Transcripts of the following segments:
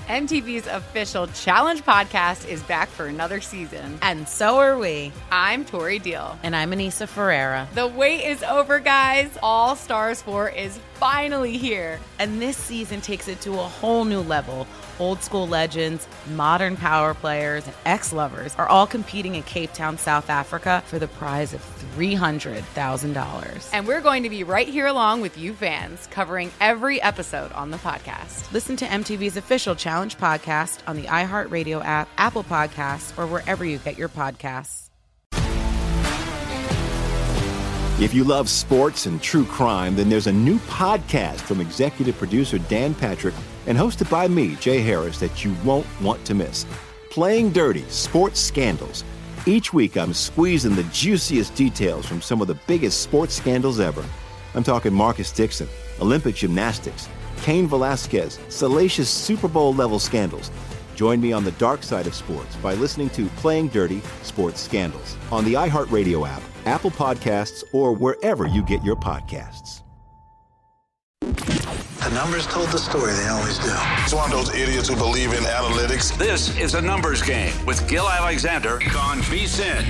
MTV's official Challenge podcast is back for another season. And so are we. I'm Tori Deal. And I'm Anissa Ferreira. The wait is over, guys. All Stars 4 is finally here. And this season takes it to a whole new level. Old school legends, modern power players, and ex-lovers are all competing in Cape Town, South Africa for the prize of $300,000. And we're going to be right here along with you fans, covering every episode on the podcast. Listen to MTV's official Challenge podcast on the iHeartRadio app, Apple Podcasts, or wherever you get your podcasts. If you love sports and true crime, then there's a new podcast from executive producer Dan Patrick and hosted by me, Jay Harris, that you won't want to miss. Playing Dirty: Sports Scandals. Each week, I'm squeezing the juiciest details from some of the biggest sports scandals ever. I'm talking Marcus Dixon, Olympic gymnastics, Cain Velasquez, salacious Super Bowl-level scandals. Join me on the dark side of sports by listening to Playing Dirty: Sports Scandals on the iHeartRadio app, Apple Podcasts, or wherever you get your podcasts. The numbers told the story, they always do. It's one of those idiots who believe in analytics. This is a numbers game with Gil Alexander on VSiN.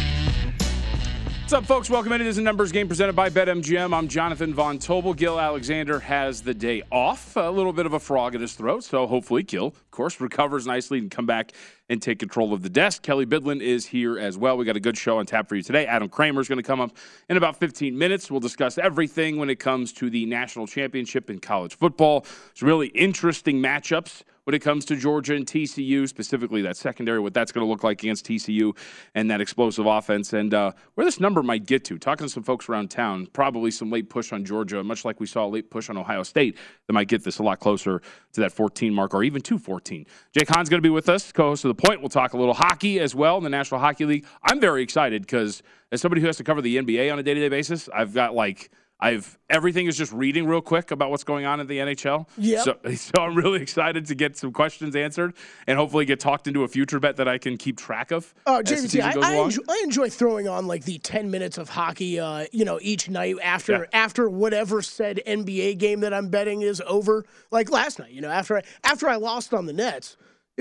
What's up, folks? Welcome into this numbers game presented by BetMGM. I'm Jonathan Von Tobel. Gil Alexander has the day off. A little bit of a frog in his throat, so hopefully Gil, of course, recovers nicely and come back and take control of the desk. Kelly Bidlin is here as well. We got a good show on tap for you today. Adam Kramer is going to come up in about 15 minutes. We'll discuss everything when it comes to the national championship in college football. It's really interesting matchups when it comes to Georgia and TCU, specifically that secondary, what that's going to look like against TCU and that explosive offense, and where this number might get to. Talking to some folks around town, probably some late push on Georgia, much like we saw a late push on Ohio State, that might get this a lot closer to that 14 mark or even to 14. Jake Hahn's going to be with us, co-host of The Point. We'll talk a little hockey as well in the National Hockey League. I'm very excited because as somebody who has to cover the NBA on a day-to-day basis, everything is just reading real quick about what's going on in the NHL. Yep. So I'm really excited to get some questions answered and hopefully get talked into a future bet that I can keep track of. JVT, I enjoy throwing on like the 10 minutes of hockey, each night after whatever said NBA game that I'm betting is over. Like last night, after I lost on the Nets,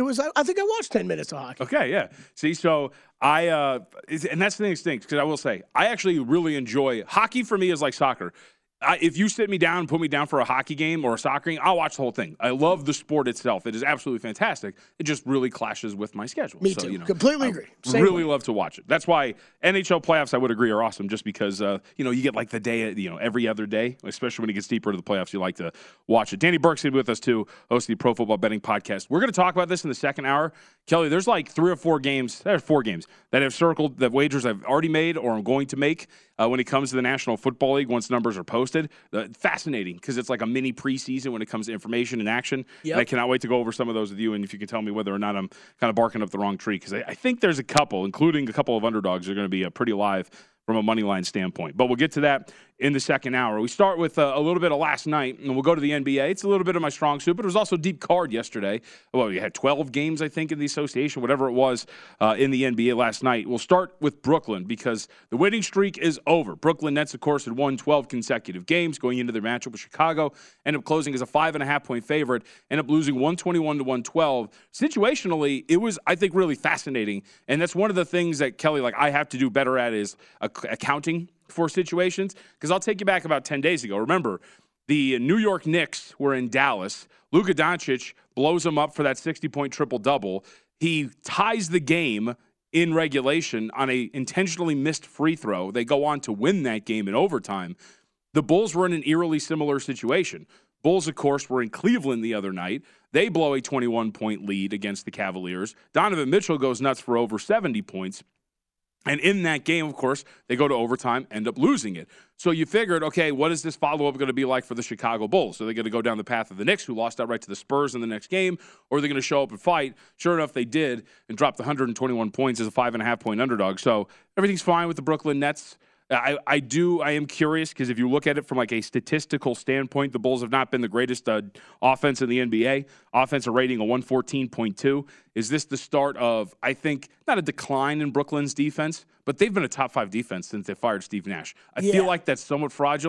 I think I watched 10 minutes of hockey. Okay, yeah. See, so and that's the thing that stinks because I will say I actually really enjoy hockey. For me is like soccer. If you sit me down and put me down for a hockey game or a soccer game, I'll watch the whole thing. I love the sport itself. It is absolutely fantastic. It just really clashes with my schedule. Me too. Completely agree. Same really way. love to watch it. That's why NHL playoffs, I would agree, are awesome just because, you get like the day, every other day, especially when it gets deeper into the playoffs, you like to watch it. Danny Burke's going to be with us too, host of the Pro Football Betting Podcast. We're going to talk about this in the second hour. Kelly, there's like 3 or 4 games, there are 4 games that have circled the wagers I've already made or I'm going to make when it comes to the National Football League once numbers are posted. Fascinating because it's like a mini preseason when it comes to information and action. Yep. And I cannot wait to go over some of those with you and if you can tell me whether or not I'm kind of barking up the wrong tree because I think there's a couple, including a couple of underdogs, that are going to be pretty live from a money line standpoint. But we'll get to that in the second hour. We start with a little bit of last night, and we'll go to the NBA. It's a little bit of my strong suit, but it was also deep card yesterday. Well, we had 12 games, I think, in the association, whatever it was in the NBA last night. We'll start with Brooklyn because the winning streak is over. Brooklyn Nets, of course, had won 12 consecutive games going into their matchup with Chicago, ended up closing as a 5.5-point favorite, ended up losing 121-112. Situationally, it was, I think, really fascinating, and that's one of the things that, Kelly, I have to do better at is accounting for situations, because I'll take you back about 10 days ago. Remember, the New York Knicks were in Dallas. Luka Doncic blows them up for that 60-point triple-double. He ties the game in regulation on a intentionally missed free throw. They go on to win that game in overtime. The Bulls were in an eerily similar situation. Bulls, of course, were in Cleveland the other night. They blow a 21-point lead against the Cavaliers. Donovan Mitchell goes nuts for over 70 points. And in that game, of course, they go to overtime, end up losing it. So you figured, okay, what is this follow-up going to be like for the Chicago Bulls? So they're going to go down the path of the Knicks, who lost outright to the Spurs in the next game, or are they going to show up and fight? Sure enough, they did, and dropped 121 points as a 5.5-point underdog. So everything's fine with the Brooklyn Nets. I am curious because if you look at it from like a statistical standpoint, the Bulls have not been the greatest offense in the NBA. Offensive rating of 114.2. Is this the start of, I think, not a decline in Brooklyn's defense, but they've been a top 5 defense since they fired Steve Nash. I feel like that's somewhat fraudulent.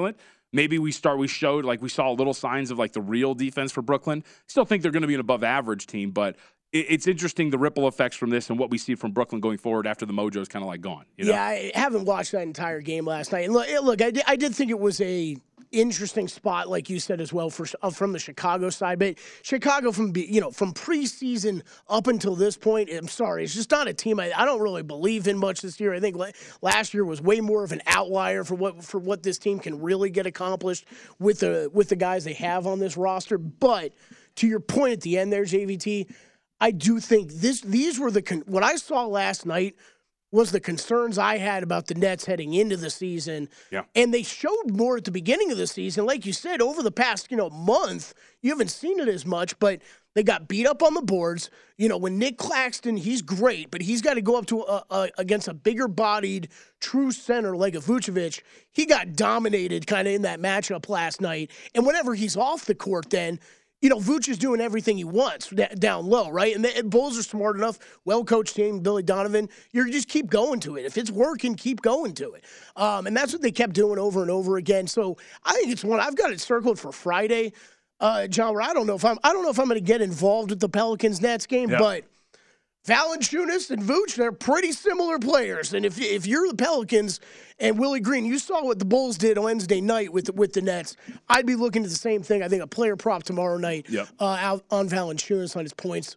maybe we showed, like, we saw little signs of, like, the real defense for Brooklyn. Still think they're going to be an above-average team, but it's interesting the ripple effects from this and what we see from Brooklyn going forward after the mojo's kind of, like, gone. You know? Yeah, I haven't watched that entire game last night. And look, I did think it was a interesting spot, like you said as well, from the Chicago side. But Chicago, from preseason up until this point, I'm sorry, it's just not a team I don't really believe in much this year. I think last year was way more of an outlier for what this team can really get accomplished with the guys they have on this roster. But to your point at the end there, JVT, I do think these were what I saw last night was the concerns I had about the Nets heading into the season. Yeah. And they showed more at the beginning of the season. Like you said, over the past, month, you haven't seen it as much, but they got beat up on the boards. When Nick Claxton, he's great, but he's got to go up to against a bigger-bodied true center like a Vucevic. He got dominated kind of in that matchup last night. And whenever he's off the court then, Vooch is doing everything he wants down low, right? And the Bulls are smart enough, well-coached team, Billy Donovan. You just keep going to it. If it's working, keep going to it. And that's what they kept doing over and over again. So I think it's one I've got it circled for Friday, John. Where I don't know if I'm going to get involved with the Pelicans-Nets game, but Valanciunas and Vooch, they're pretty similar players. And if you're the Pelicans and Willie Green, you saw what the Bulls did on Wednesday night with the Nets. I'd be looking at the same thing. I think a player prop tomorrow night out on Valanciunas on his points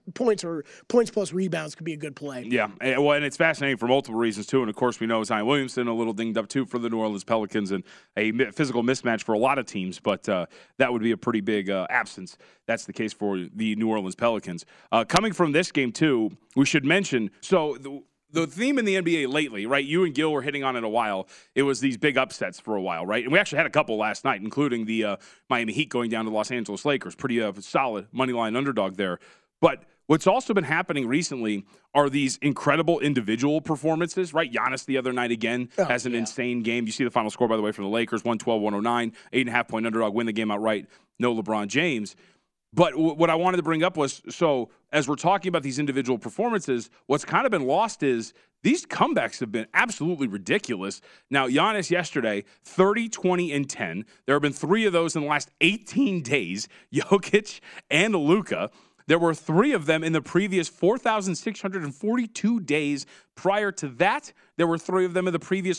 plus rebounds could be a good play. Yeah, well, and it's fascinating for multiple reasons, too. And, of course, we know Zion Williamson a little dinged up, too, for the New Orleans Pelicans and a physical mismatch for a lot of teams. But that would be a pretty big absence. That's the case for the New Orleans Pelicans. Coming from this game, too, we should mention, so the theme in the NBA lately, right, you and Gil were hitting on it a while, it was these big upsets for a while, right? And we actually had a couple last night, including the Miami Heat going down to Los Angeles Lakers. Pretty solid moneyline underdog there. But what's also been happening recently are these incredible individual performances, right? Giannis the other night again has an insane game. You see the final score, by the way, from the Lakers, 112-109, 8.5-point underdog, win the game outright, no LeBron James. But what I wanted to bring up was, so as we're talking about these individual performances, what's kind of been lost is these comebacks have been absolutely ridiculous. Now, Giannis yesterday, 30, 20, and 10. There have been 3 of those in the last 18 days, Jokic and Luka. There were 3 of them in the previous 4,642 days. Prior to that, there were 3 of them in the previous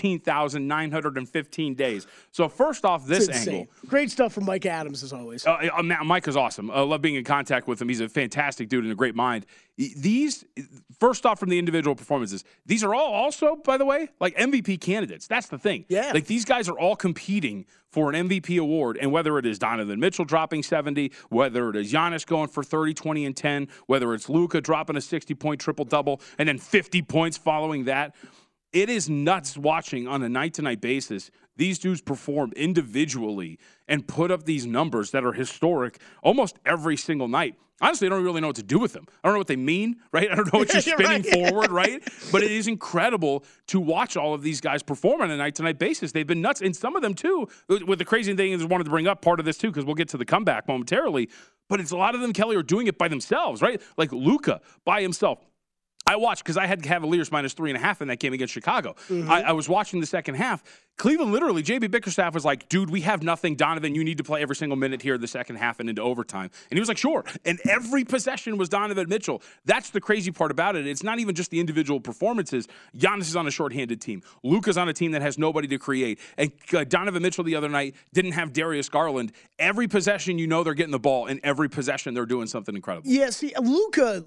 13,915 days. So first off, this angle. Great stuff from Mike Adams, as always. Mike is awesome. I love being in contact with him. He's a fantastic dude and a great mind. These, first off, from the individual performances, these are all also, by the way, like MVP candidates. That's the thing. Yeah. Like these guys are all competing for an MVP award, and whether it is Donovan Mitchell dropping 70, whether it is Giannis going for 30, 20, and 10, whether it's Luka dropping a 60-point triple-double, and then 50 points following that, it is nuts watching on a night-to-night basis these dudes perform individually and put up these numbers that are historic almost every single night. Honestly, I don't really know what to do with them. I don't know what they mean, right? I don't know what you're spinning forward, right? But it is incredible to watch all of these guys perform on a night-to-night basis. They've been nuts. And some of them, too, with the crazy thing is I wanted to bring up part of this, too, because we'll get to the comeback momentarily. But it's a lot of them, Kelly, are doing it by themselves, right? Like Luka by himself. I watched because I had Cavaliers minus 3.5 in that game against Chicago. Mm-hmm. I was watching the second half. Cleveland literally, J.B. Bickerstaff was like, dude, we have nothing. Donovan, you need to play every single minute here in the second half and into overtime. And he was like, sure. And every possession was Donovan Mitchell. That's the crazy part about it. It's not even just the individual performances. Giannis is on a shorthanded team. Luka's on a team that has nobody to create. And Donovan Mitchell the other night didn't have Darius Garland. Every possession, they're getting the ball. And every possession, they're doing something incredible. Yeah, see, Luka,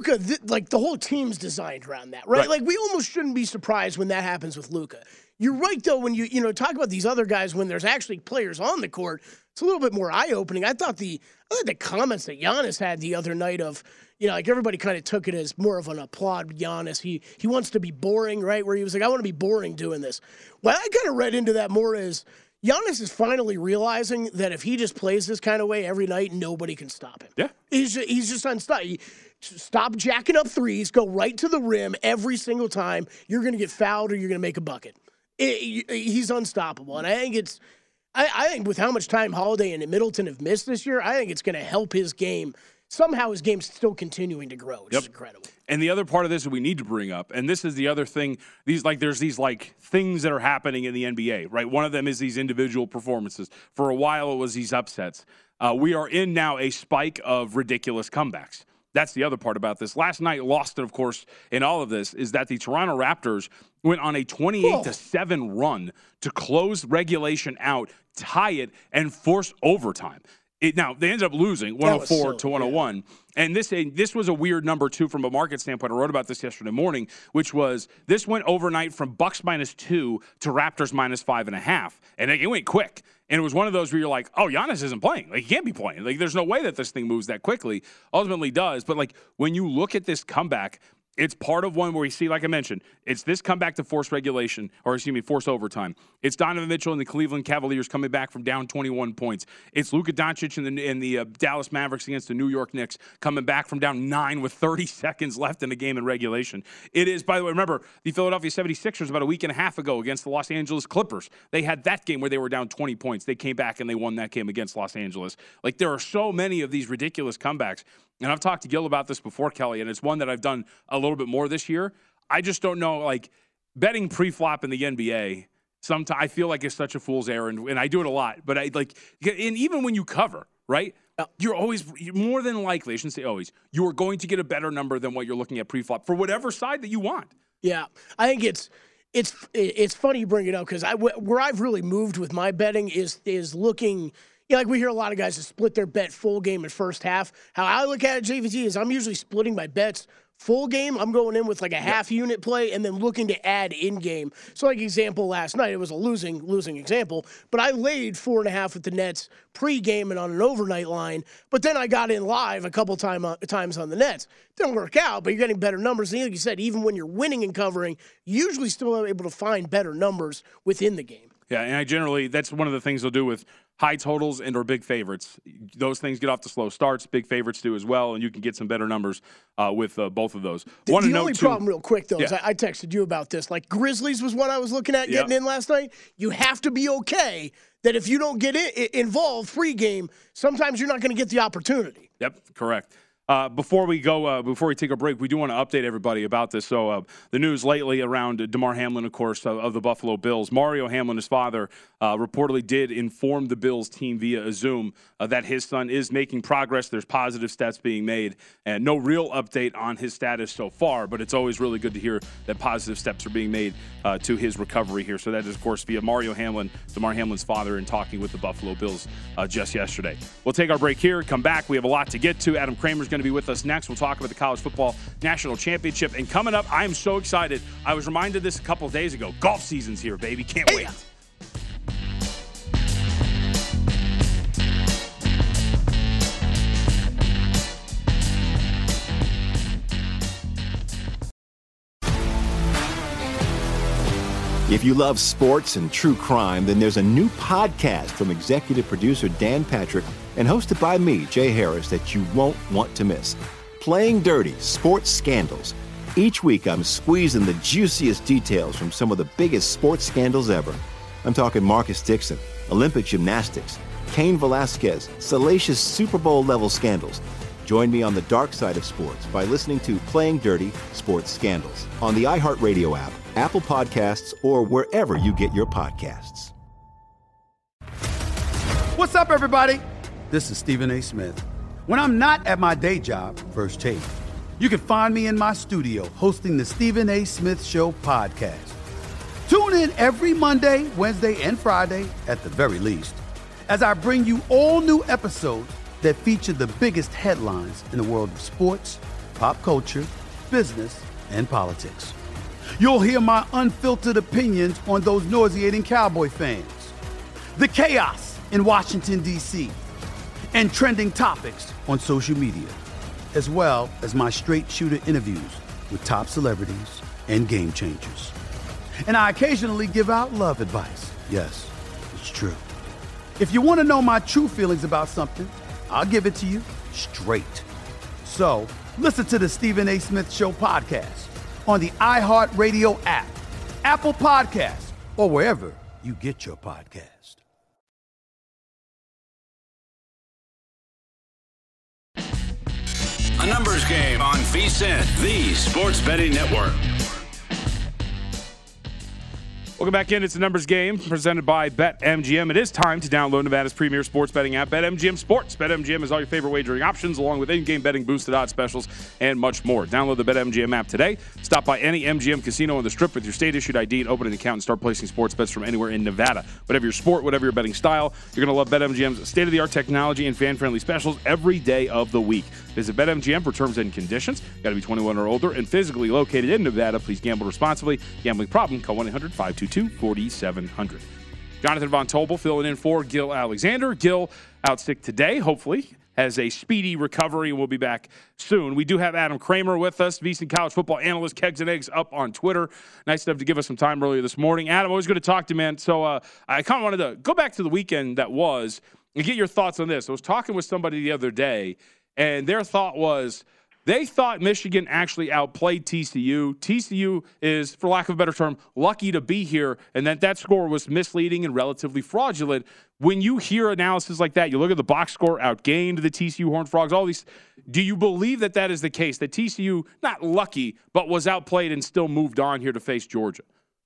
the whole team's designed around that, right? Like, we almost shouldn't be surprised when that happens with Luka. You're right, though, when you talk about these other guys, when there's actually players on the court, it's a little bit more eye-opening. I thought the comments that Giannis had the other night of, like everybody kind of took it as more of an applaud Giannis. He wants to be boring, right? Where he was like, I want to be boring doing this. Well, I kind of read into that more as Giannis is finally realizing that if he just plays this kind of way every night, nobody can stop him. Yeah. He's just unstoppable. Stop jacking up threes, go right to the rim every single time. You're going to get fouled or you're going to make a bucket. He's unstoppable. And I think I think with how much time Holiday and Middleton have missed this year, I think it's going to help his game somehow his game's still continuing to grow, which is incredible. And the other part of this that we need to bring up, and this is the other thing, there's these things that are happening in the NBA, right? One of them is these individual performances. For a while, it was these upsets. We are in now a spike of ridiculous comebacks. That's the other part about this. Last night, lost, of course, in all of this, is that the Toronto Raptors went on a 28-7 run to close regulation out, tie it, and force overtime. Now, they ended up losing 104 to 101. Yeah. And this was a weird number, too, from a market standpoint. I wrote about this yesterday morning, which was this went overnight from Bucks -2 to Raptors -5.5. And it went quick. And it was one of those where you're like, oh, Giannis isn't playing. Like, he can't be playing. Like, there's no way that this thing moves that quickly. Ultimately does. But, like, when you look at this comeback, it's part of one where you see, like I mentioned, it's this comeback to force overtime. It's Donovan Mitchell and the Cleveland Cavaliers coming back from down 21 points. It's Luka Doncic and the Dallas Mavericks against the New York Knicks coming back from down 9 with 30 seconds left in the game in regulation. It is, by the way, remember, the Philadelphia 76ers about a week and a half ago against the Los Angeles Clippers. They had that game where they were down 20 points. They came back and they won that game against Los Angeles. Like, there are so many of these ridiculous comebacks. And I've talked to Gil about this before, Kelly, and it's one that I've done a little bit more this year. I just don't know, like, betting pre-flop in the NBA, sometimes I feel like it's such a fool's errand, and I do it a lot. But and even when you cover, right, you're more than likely, I shouldn't say always, you are going to get a better number than what you're looking at pre-flop for whatever side that you want. Yeah, I think it's funny you bring it up because where I've really moved with my betting is looking. Yeah, like we hear a lot of guys that split their bet full game and first half. How I look at it, JVT, is I'm usually splitting my bets full game. I'm going in with like a half unit play and then looking to add in game. So like example last night, it was a losing example, but I laid 4.5 with the Nets pre-game and on an overnight line, but then I got in live a couple times on the Nets. Didn't work out, but you're getting better numbers. And like you said, even when you're winning and covering, you usually still are able to find better numbers within the game. Yeah, and that's one of the things they'll do with high totals and or big favorites. Those things get off to slow starts. Big favorites do as well, and you can get some better numbers with both of those. The only problem real quick, though, is I texted you about this. Like, Grizzlies was one I was looking at getting in last night. You have to be okay that if you don't get involved pregame, sometimes you're not going to get the opportunity. Yep, correct. Before we take a break, we do want to update everybody about this. So the news lately around DeMar Hamlin, of course, of the Buffalo Bills. Mario Hamlin, his father, reportedly did inform the Bills team via a Zoom that his son is making progress. There's positive steps being made, and no real update on his status so far, but it's always really good to hear that positive steps are being made to his recovery here. So that is, of course, via Mario Hamlin, DeMar Hamlin's father, and talking with the Buffalo Bills just yesterday. We'll take our break here, come back. We have a lot to get to. Adam Kramer's going to be with us next. We'll talk about the College Football National Championship. And coming up, I am so excited. I was reminded this a couple of days ago. Golf season's here, baby. Can't wait. If you love sports and true crime, then there's a new podcast from executive producer Dan Patrick and hosted by me, Jay Harris, that you won't want to miss. Playing Dirty: Sports Scandals. Each week, I'm squeezing the juiciest details from some of the biggest sports scandals ever. I'm talking Marcus Dixon, Olympic gymnastics, Cain Velasquez, salacious Super Bowl-level scandals. Join me on the dark side of sports by listening to Playing Dirty: Sports Scandals on the iHeartRadio app, Apple Podcasts, or wherever you get your podcasts. What's up, everybody? This is Stephen A. Smith. When I'm not at my day job, First Take, you can find me in my studio hosting the Stephen A. Smith Show podcast. Tune in every Monday, Wednesday, and Friday, at the very least, as I bring you all new episodes that feature the biggest headlines in the world of sports, pop culture, business, and politics. You'll hear my unfiltered opinions on those nauseating Cowboy fans, the chaos in Washington, D.C., and trending topics on social media, as well as my straight shooter interviews with top celebrities and game changers. And I occasionally give out love advice. Yes, it's true. If you want to know my true feelings about something, I'll give it to you straight. So listen to the Stephen A. Smith Show podcast on the iHeartRadio app, Apple Podcasts, or wherever you get your podcast. A numbers game on VSiN, the Sports Betting Network. Welcome back in. It's a numbers game presented by BetMGM. It is time to download Nevada's premier sports betting app, BetMGM Sports. BetMGM has all your favorite wagering options, along with in-game betting, boosted odds specials, and much more. Download the BetMGM app today. Stop by any MGM casino on the Strip with your state-issued ID and open an account and start placing sports bets from anywhere in Nevada. Whatever your sport, whatever your betting style, you're going to love BetMGM's state-of-the-art technology and fan-friendly specials every day of the week. Visit BetMGM for terms and conditions. Got to be 21 or older and physically located in Nevada. Please gamble responsibly. Gambling problem? Call 1-800-522-4700. Jonathan Von Tobel filling in for Gil Alexander. Gil out sick today, hopefully. Has a speedy recovery and we'll be back soon. We do have Adam Kramer with us, VSiN college football analyst, Kegs and Eggs up on Twitter. Nice enough to give us some time earlier this morning. Adam, always good to talk to you, man. So I kind of wanted to go back to the weekend that was and get your thoughts on this. I was talking with somebody the other day, and their thought was they thought Michigan actually outplayed TCU. TCU is, for lack of a better term, lucky to be here, and that score was misleading and relatively fraudulent. When you hear analysis like that, you look at the box score, outgained the TCU Horned Frogs, all these. Do you believe that is the case, that TCU, not lucky, but was outplayed and still moved on here to face Georgia?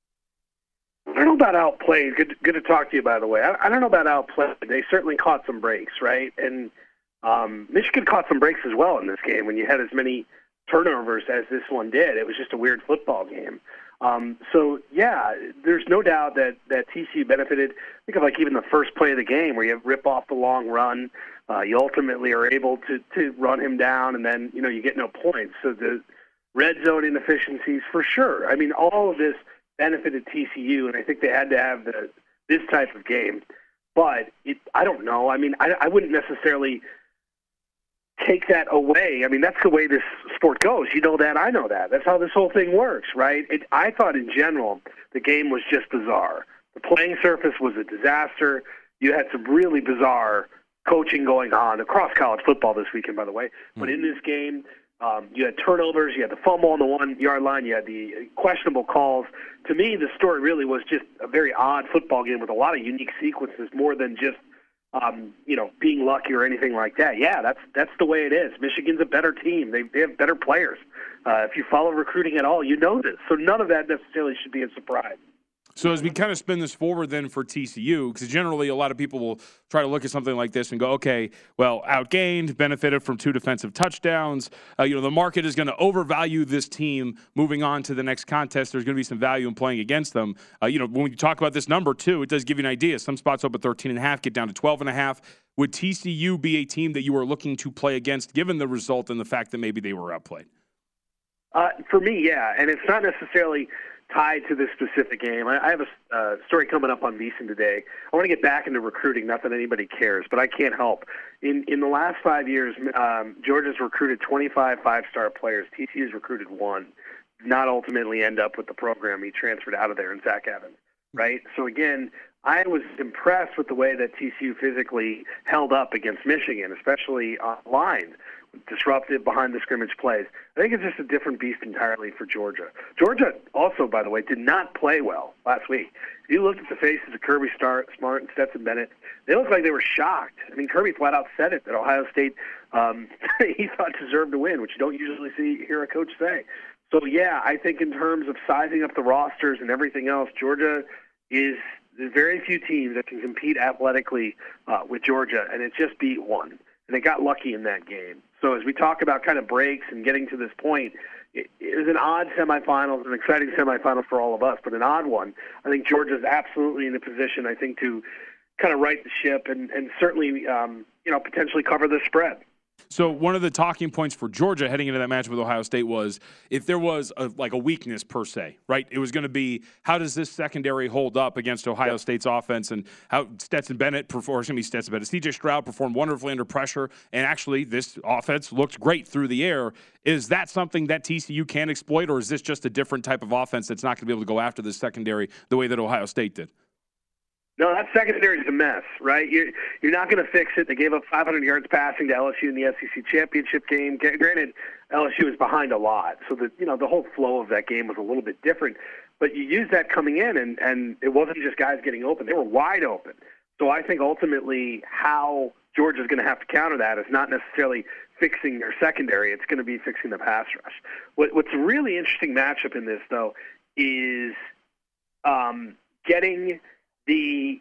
I don't know about outplayed. Good to talk to you, by the way. I don't know about outplayed. They certainly caught some breaks, right? And Michigan caught some breaks as well in this game when you had as many turnovers as this one did. It was just a weird football game. So, yeah, there's no doubt that TCU benefited. Think of like even the first play of the game where you rip off the long run. You ultimately are able to run him down, and then, you get no points. So the red zone inefficiencies, for sure. I mean, all of this benefited TCU, and I think they had to have this type of game. But I don't know. I mean, I wouldn't necessarily take that away. I mean, that's the way this sport goes. You know that. I know that. That's how this whole thing works, right? I thought in general the game was just bizarre. The playing surface was a disaster. You had some really bizarre coaching going on across college football this weekend, by the way. But in this game, you had turnovers, you had the fumble on the 1-yard line, you had the questionable calls. To me, the story really was just a very odd football game with a lot of unique sequences, more than just being lucky or anything like that. Yeah, that's the way it is. Michigan's a better team. They have better players. If you follow recruiting at all, you know this. So none of that necessarily should be a surprise. So as we kind of spin this forward then for TCU, because generally a lot of people will try to look at something like this and go, okay, well, outgained, benefited from 2 defensive touchdowns. The market is going to overvalue this team moving on to the next contest. There's going to be some value in playing against them. When you talk about this number, too, it does give you an idea. Some spots up at 13.5, get down to 12.5. Would TCU be a team that you are looking to play against, given the result and the fact that maybe they were outplayed? For me, yeah, and it's not necessarily tied to this specific game. I have a story coming up on VSiN today. I want to get back into recruiting, not that anybody cares, but I can't help. In the last 5 years, Georgia's recruited 25 five-star players. TCU's recruited 1. Not ultimately end up with the program. He transferred out of there in Zach Evans, right? So, again, I was impressed with the way that TCU physically held up against Michigan, especially on line. Disruptive behind-the-scrimmage plays. I think it's just a different beast entirely for Georgia. Georgia also, by the way, did not play well last week. If you looked at the faces of Kirby Smart and Stetson Bennett, they looked like they were shocked. I mean, Kirby flat out said it, that Ohio State he thought deserved to win, which you don't usually hear a coach say. So, yeah, I think in terms of sizing up the rosters and everything else, Georgia is there's very few teams that can compete athletically with Georgia, and it just beat one. And they got lucky in that game. So as we talk about kind of breaks and getting to this point, it was an odd semifinal, an exciting semifinal for all of us, but an odd one. I think Georgia's absolutely in a position, I think, to kind of right the ship and certainly, potentially cover the spread. So one of the talking points for Georgia heading into that match with Ohio State was if there was a weakness per se, right? It was going to be how does this secondary hold up against Ohio State's offense, and how C.J. Stroud performed wonderfully under pressure, and actually this offense looked great through the air. Is that something that TCU can exploit, or is this just a different type of offense that's not going to be able to go after this secondary the way that Ohio State did? No, that secondary is a mess, right? You're not going to fix it. They gave up 500 yards passing to LSU in the SEC championship game. Granted, LSU was behind a lot, so the whole flow of that game was a little bit different. But you used that coming in, and it wasn't just guys getting open; they were wide open. So I think ultimately how Georgia's going to have to counter that is not necessarily fixing their secondary. It's going to be fixing the pass rush. What's a really interesting matchup in this, though, is getting the,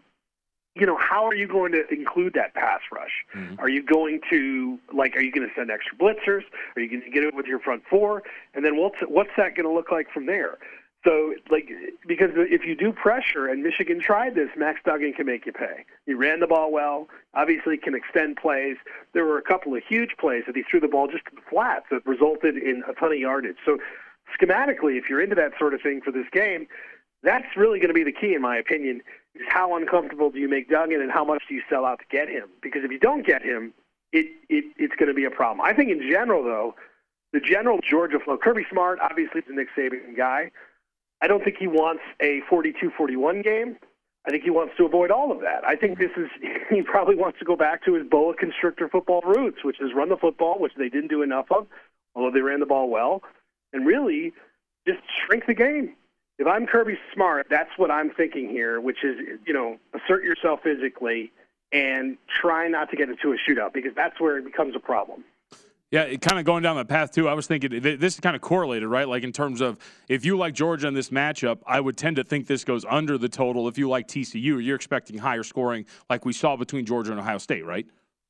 how are you going to include that pass rush? Mm-hmm. Are you going to send extra blitzers? Are you going to get it with your front four? And then what's that going to look like from there? So, because if you do pressure, and Michigan tried this, Max Duggan can make you pay. He ran the ball well, obviously can extend plays. There were a couple of huge plays that he threw the ball just to the flats that resulted in a ton of yardage. So, schematically, if you're into that sort of thing for this game, that's really going to be the key, in my opinion, is how uncomfortable do you make Duggan and how much do you sell out to get him? Because if you don't get him, it's going to be a problem. I think in general, though, the general Georgia flow, Kirby Smart obviously is a Nick Saban guy. I don't think he wants a 42-41 game. I think he wants to avoid all of that. I think he probably wants to go back to his boa constrictor football roots, which is run the football, which they didn't do enough of, although they ran the ball well, and really just shrink the game. If I'm Kirby Smart, that's what I'm thinking here, which is, assert yourself physically and try not to get into a shootout, because that's where it becomes a problem. Yeah, kind of going down that path, too. I was thinking this is kind of correlated, right? Like in terms of if you like Georgia in this matchup, I would tend to think this goes under the total. If you like TCU, you're expecting higher scoring like we saw between Georgia and Ohio State, right?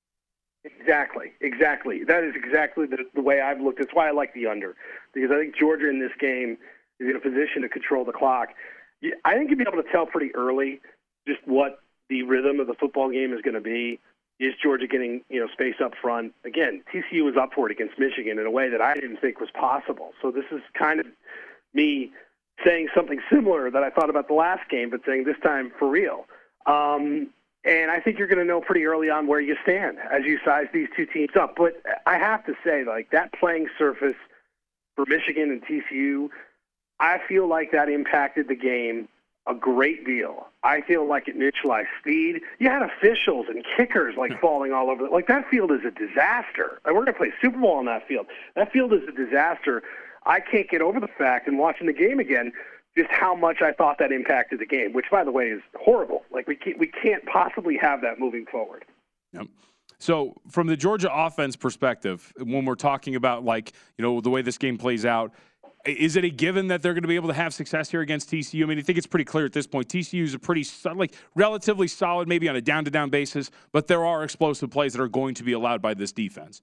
Exactly. That is exactly the way I've looked. That's why I like the under, because I think Georgia in this game is in a position to control the clock. I think you'll be able to tell pretty early just what the rhythm of the football game is going to be. Is Georgia getting space up front? Again, TCU was up for it against Michigan in a way that I didn't think was possible. So this is kind of me saying something similar that I thought about the last game, but saying this time for real. And I think you're going to know pretty early on where you stand as you size these two teams up. But I have to say, that playing surface for Michigan and TCU, I feel like that impacted the game a great deal. I feel like it neutralized speed. You had officials and kickers falling all over. That field is a disaster. We're going to play Super Bowl on that field. That field is a disaster. I can't get over the fact, in watching the game again, just how much I thought that impacted the game, which, by the way, is horrible. We can't possibly have that moving forward. Yep. So from the Georgia offense perspective, when we're talking about the way this game plays out, is it a given that they're going to be able to have success here against TCU? I mean, I think it's pretty clear at this point. TCU is a pretty relatively solid, maybe on a down-to-down basis, but there are explosive plays that are going to be allowed by this defense.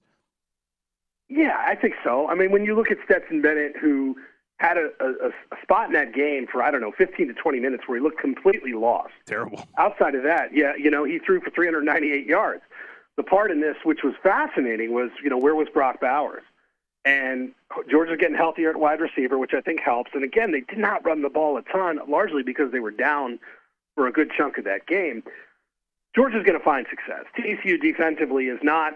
Yeah, I think so. I mean, when you look at Stetson Bennett, who had a spot in that game for, 15 to 20 minutes where he looked completely lost. Terrible. Outside of that, he threw for 398 yards. The part in this which was fascinating was, where was Brock Bowers? And Georgia's getting healthier at wide receiver, which I think helps. And again, they did not run the ball a ton, largely because they were down for a good chunk of that game. Georgia's going to find success. TCU defensively is not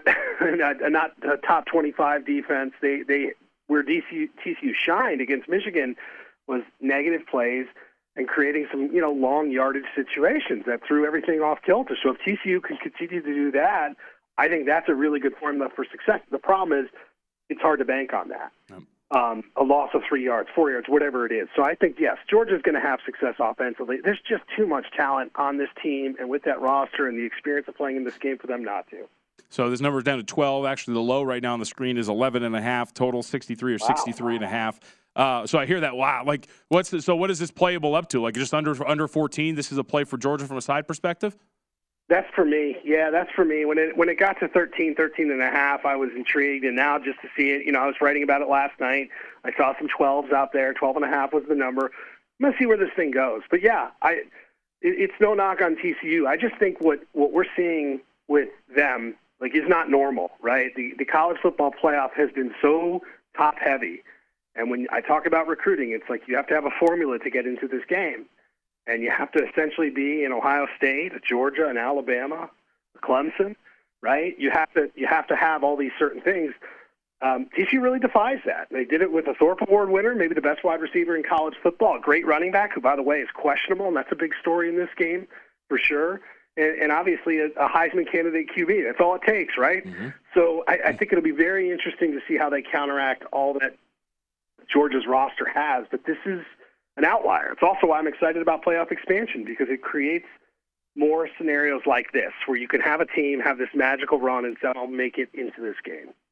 a top 25 defense. Where TCU shined against Michigan was negative plays and creating some long yardage situations that threw everything off kilter. So if TCU can continue to do that, I think that's a really good formula for success. The problem is, it's hard to bank on that. A loss of 3 yards, 4 yards, whatever it is. So I think, yes, Georgia's going to have success offensively. There's just too much talent on this team and with that roster and the experience of playing in this game for them not to. So this number is down to 12. Actually, the low right now on the screen is 11.5, total 63 or 63.5. So I hear that. Wow. What is this playable up to? Just under 14, this is a play for Georgia from a side perspective? That's for me. Yeah, that's for me. When it got to 13.5, I was intrigued, and now just to see it, I was writing about it last night. I saw some 12s out there. 12.5 was the number. I'm going to see where this thing goes. But yeah, it's no knock on TCU. I just think what we're seeing with them is not normal, right? The college football playoff has been so top heavy, and when I talk about recruiting, it's you have to have a formula to get into this game. And you have to essentially be in Ohio State, Georgia, and Alabama, Clemson, right? You have to have all these certain things. TCU really defies that. They did it with a Thorpe Award winner, maybe the best wide receiver in college football, a great running back, who, by the way, is questionable, and that's a big story in this game for sure. And obviously a Heisman candidate QB. That's all it takes, right? Mm-hmm. So I think it'll be very interesting to see how they counteract all that Georgia's roster has. But this is an outlier. It's also why I'm excited about playoff expansion, because it creates more scenarios like this where you can have a team have this magical run and somehow make it into this game.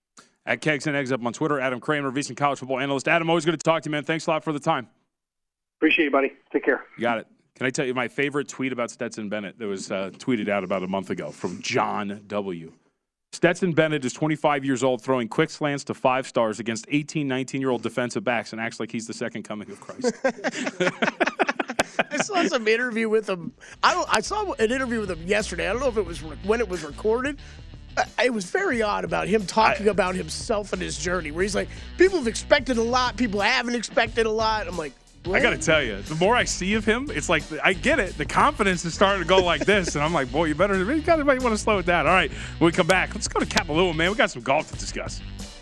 At Kegs and Eggs up on Twitter. Adam Kramer, VSiN college football analyst. Adam, always good to talk to you, man. Thanks a lot for the time. Appreciate you, buddy. Take care. You got it. Can I tell you my favorite tweet about Stetson Bennett that was tweeted out about a month ago from John W. Stetson Bennett is 25 years old, throwing quick slants to 5 stars against 18, 19-year-old defensive backs and acts like he's the second coming of Christ. I saw some interview with him. I saw an interview with him yesterday. I don't know if it was when it was recorded. It was very odd about him talking about himself and his journey, where he's like, people have expected a lot, people haven't expected a lot. I'm like, what? I got to tell you, the more I see of him, it's like, I get it. The confidence is starting to go like this, and I'm like, boy, you might want to slow it down. All right, when we come back, let's go to Kapalua, man. We got some golf to discuss.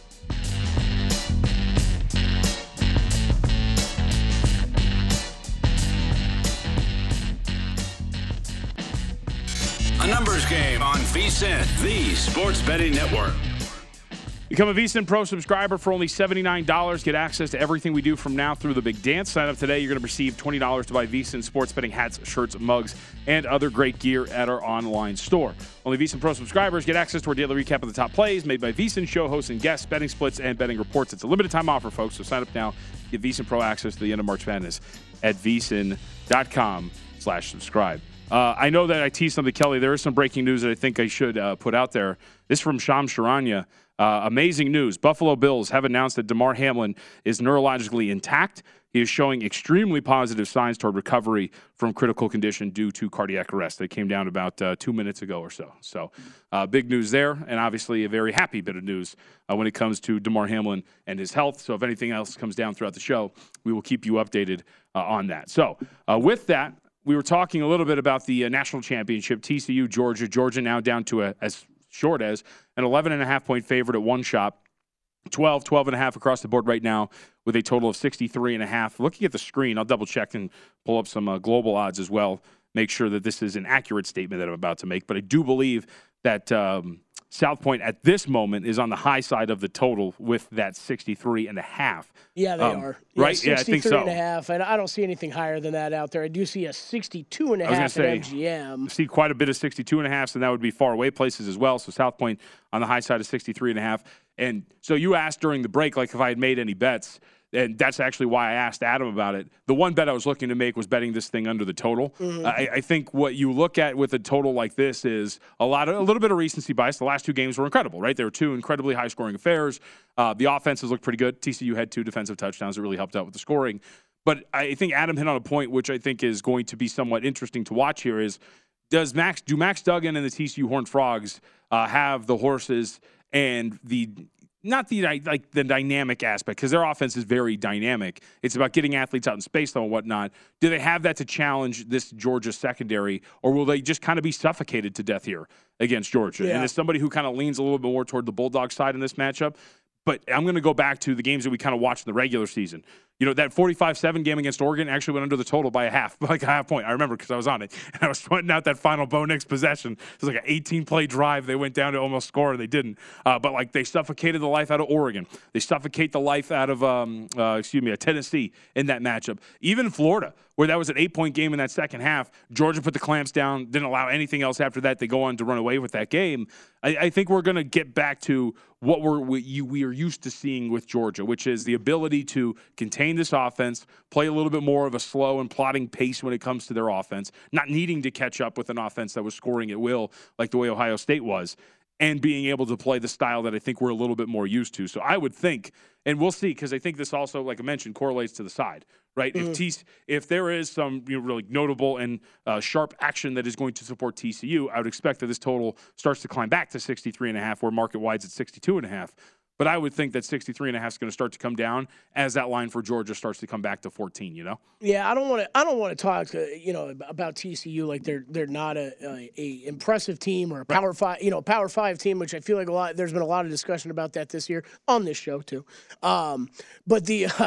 A numbers game on VSiN, the sports betting network. Become a VSiN Pro subscriber for only $79. Get access to everything we do from now through the big dance. Sign up today. You're going to receive $20 to buy VSiN sports betting hats, shirts, mugs, and other great gear at our online store. Only VSiN Pro subscribers get access to our daily recap of the top plays made by VSiN show hosts and guests, betting splits, and betting reports. It's a limited time offer, folks, so sign up now. Get VSiN Pro access to the end of March Madness at VSiN.com/subscribe. I know that I teased something, Kelly. There is some breaking news that I think I should put out there. This is from Shams Charania. Amazing news. Buffalo Bills have announced that Damar Hamlin is neurologically intact. He is showing extremely positive signs toward recovery from critical condition due to cardiac arrest. That came down about 2 minutes ago or so. So big news there, and obviously a very happy bit of news when it comes to Damar Hamlin and his health. So if anything else comes down throughout the show, we will keep you updated on that. So with that, we were talking a little bit about the national championship, TCU, Georgia. Georgia now down to as short as an 11.5-point favorite at one shop. 12.5 across the board right now with a total of 63.5. Looking at the screen, I'll double check and pull up some global odds as well. Make sure that this is an accurate statement that I'm about to make. But I do believe that South Point at this moment is on the high side of the total with that 63.5. Yeah, they are. Right? Yeah, I think so. 63.5, and I don't see anything higher than that out there. I do see a 62.5 at MGM. See quite a bit of 62.5, so that would be far away places as well. So South Point on the high side of 63.5. And so you asked during the break, like, if I had made any bets. And that's actually why I asked Adam about it. The one bet I was looking to make was betting this thing under the total. Mm-hmm. I think what you look at with a total like this is a little bit of recency bias. The last two games were incredible, right? They were two incredibly high-scoring affairs. The offenses looked pretty good. TCU had 2 defensive touchdowns that really helped out with the scoring. But I think Adam hit on a point which I think is going to be somewhat interesting to watch here is, do Max Duggan and the TCU Horned Frogs have the horses and the dynamic aspect, because their offense is very dynamic. It's about getting athletes out in space, though, and whatnot. Do they have that to challenge this Georgia secondary, or will they just kind of be suffocated to death here against Georgia? Yeah. And as somebody who kind of leans a little bit more toward the Bulldog side in this matchup, but I'm going to go back to the games that we kind of watched in the regular season. You know, that 45-7 game against Oregon actually went under the total by a half point. I remember because I was on it. And I was pointing out that final Bo Nix possession. It was like an 18-play drive. They went down to almost score, and they didn't. But, like, they suffocated the life out of Oregon. They suffocate the life out of, Tennessee in that matchup. Even Florida, where that was an 8-point game in that second half, Georgia put the clamps down, didn't allow anything else after that. They go on to run away with that game. I think we're going to get back to what we are used to seeing with Georgia, which is the ability to contain this offense, play a little bit more of a slow and plodding pace when it comes to their offense, not needing to catch up with an offense that was scoring at will like the way Ohio State was, and being able to play the style that I think we're a little bit more used to. So I would think, and we'll see, because I think this also, like I mentioned, correlates to the side, right? Mm-hmm. If there is some really notable and sharp action that is going to support TCU, I would expect that this total starts to climb back to 63.5, where market-wide's at 62.5. But I would think that 63.5 is going to start to come down as that line for Georgia starts to come back to 14. You know? Yeah, I don't want to talk about TCU like they're not a impressive team or a Power 5 team, which I feel like there's been a lot of discussion about that this year on this show too. But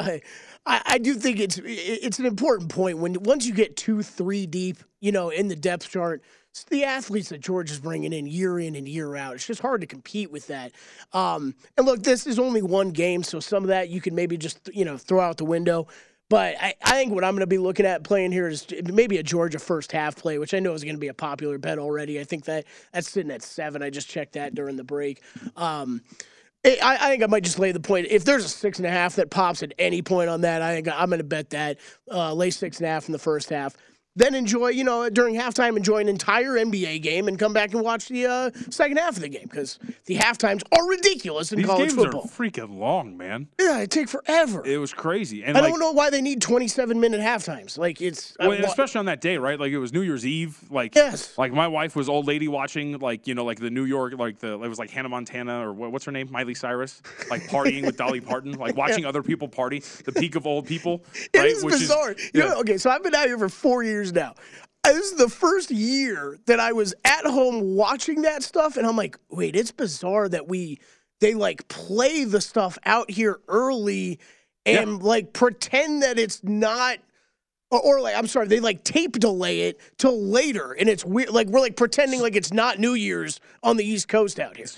I do think it's an important point once you get 2-3 deep, in the depth chart. It's the athletes that Georgia's bringing in and year out. It's just hard to compete with that. And look, this is only one game, so some of that you can maybe just throw out the window. But I think what I'm going to be looking at playing here is maybe a Georgia first half play, which I know is going to be a popular bet already. I think that's sitting at 7. I just checked that during the break. I think I might just lay the point. If there's a 6.5 that pops at any point on that, I think I'm going to bet that lay 6.5 in the first half. Then enjoy, during halftime, enjoy an entire NBA game and come back and watch the second half of the game because the halftimes are ridiculous in college football. These games are freaking long, man. Yeah, it take forever. It was crazy. And I don't know why they need 27-minute halftimes. Like especially on that day, right? Like it was New Year's Eve. Like yes. Like my wife was old lady watching, like the New York, it was like Hannah Montana or what's her name, Miley Cyrus, like partying with Dolly Parton, like watching other people party, the peak of old people. It right? is bizarre. Okay, so I've been out here for 4 years now. This is the first year that I was at home watching that stuff, and I'm like, wait, it's bizarre that they like play the stuff out here early and like pretend that it's not, or like, I'm sorry, they like tape delay it till later, and it's weird. Like we're like pretending like it's not New Year's on the East Coast out here. So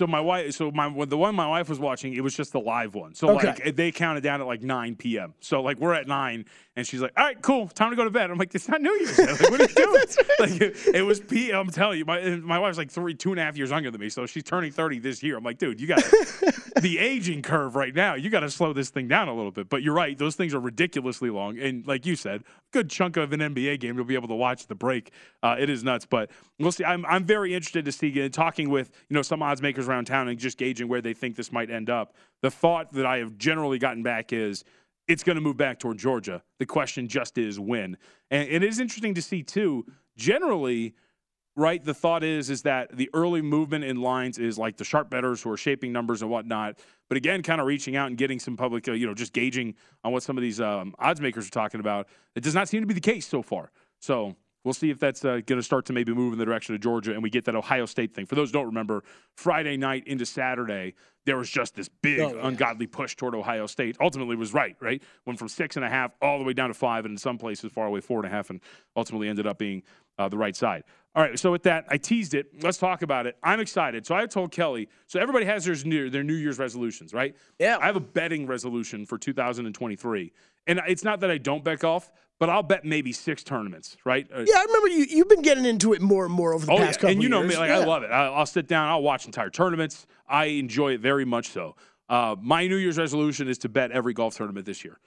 the one my wife was watching, it was just the live one. So like they counted down at like 9 p.m. So like we're at 9. And she's like, all right, cool, time to go to bed. I'm like, it's not New Year's. Like, what are you doing? Like, it was I'm telling you, my wife's like 2.5 years younger than me, so she's turning 30 this year. I'm like, dude, you got the aging curve right now. You got to slow this thing down a little bit. But you're right, those things are ridiculously long. And like you said, good chunk of an NBA game you'll be able to watch the break. It is nuts. But we'll see. I'm very interested to see, talking with some odds makers around town and just gauging where they think this might end up. The thought that I have generally gotten back is, it's going to move back toward Georgia. The question just is when. And it is interesting to see, too, generally, right, the thought is that the early movement in lines is like the sharp bettors who are shaping numbers and whatnot. But again, kind of reaching out and getting some public, just gauging on what some of these odds makers are talking about. It does not seem to be the case so far. So we'll see if that's going to start to maybe move in the direction of Georgia and we get that Ohio State thing. For those who don't remember, Friday night into Saturday, there was just this big, ungodly push toward Ohio State. Ultimately was right? Went from 6.5 all the way down to 5, and in some places far away 4.5, and ultimately ended up being the right side. All right, so with that, I teased it. Let's talk about it. I'm excited. So I told Kelly, so everybody has their New Year's resolutions, right? Yeah. I have a betting resolution for 2023. And it's not that I don't bet golf, but I'll bet maybe 6 tournaments, right? Yeah, I remember you've been getting into it more and more over the past couple of years. And you know me, I love it. I'll sit down, I'll watch entire tournaments. I enjoy it very much so. My New Year's resolution is to bet every golf tournament this year.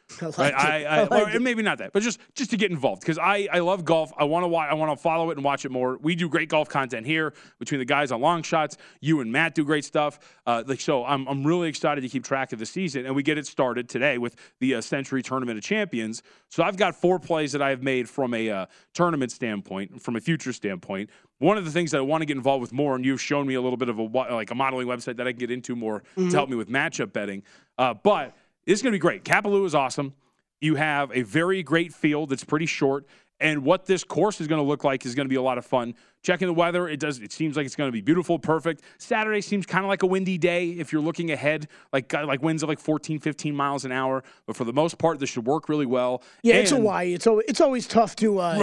Or maybe not that, but just to get involved because I love golf. I want to follow it and watch it more. We do great golf content here between the guys on Long Shots. You and Matt do great stuff. So I'm really excited to keep track of the season, and we get it started today with the Century Tournament of Champions. So I've got 4 plays that I've made from a tournament standpoint, from a future standpoint. One of the things that I want to get involved with more, and you've shown me a little bit of a modeling website that I can get into more to help me with matchup betting. But it's going to be great. Kapalua is awesome. You have a very great field that's pretty short. And what this course is going to look like is going to be a lot of fun. Checking the weather, it seems like it's going to be beautiful, perfect. Saturday seems kind of like a windy day if you're looking ahead, like winds of like 14, 15 miles an hour. But for the most part, this should work really well. Yeah, it's Hawaii. It's always tough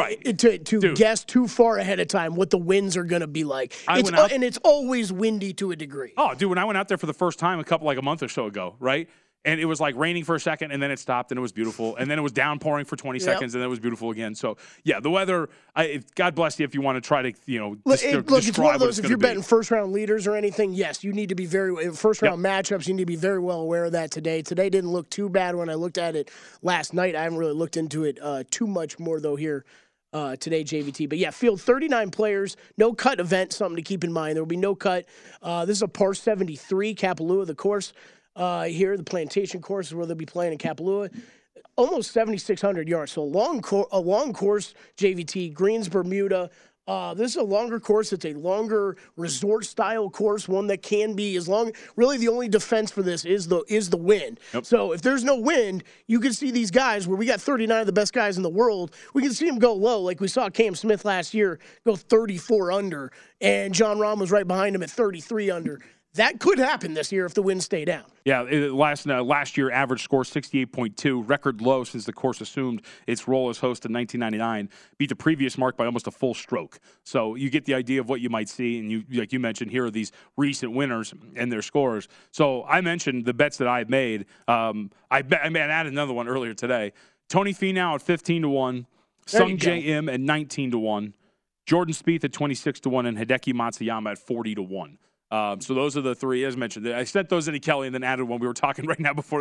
to guess too far ahead of time what the winds are going to be like. And it's always windy to a degree. Oh, dude, when I went out there for the first time a month or so ago, right? And it was like raining for a second, and then it stopped, and it was beautiful. And then it was downpouring for 20 seconds, and then it was beautiful again. So, yeah, the weather, God bless you if you want to try to, look, it's one of those, if you're betting first-round leaders or anything, yes, you need to be first-round matchups, you need to be very well aware of that today. Today didn't look too bad when I looked at it last night. I haven't really looked into it too much more, though, here today, JVT. But, yeah, field 39 players, no cut event, something to keep in mind. There will be no cut. This is a par 73, Kapalua, the course. Here, the Plantation course is where they'll be playing in Kapalua. Almost 7,600 yards. So a long course, JVT, Greens, Bermuda. This is a longer course. It's a longer resort-style course, one that can be as long. Really, the only defense for this is the wind. Yep. So if there's no wind, you can see these guys where we got 39 of the best guys in the world. We can see them go low, like we saw Cam Smith last year go 34 under, and Jon Rahm was right behind him at 33 under. That could happen this year if the winds stay down. Yeah, last year, average score 68.2, record low since the course assumed its role as host in 1999. Beat the previous mark by almost a full stroke. So you get the idea of what you might see, and like you mentioned, here are these recent winners and their scores. So I mentioned the bets that I've made. I added another one earlier today. Tony Finau at 15-1, Sung J M at 19-1, Jordan Spieth at 26-1, and Hideki Matsuyama at 40-1. So those are the three, as mentioned. I sent those into Kelly and then added one. We were talking right now before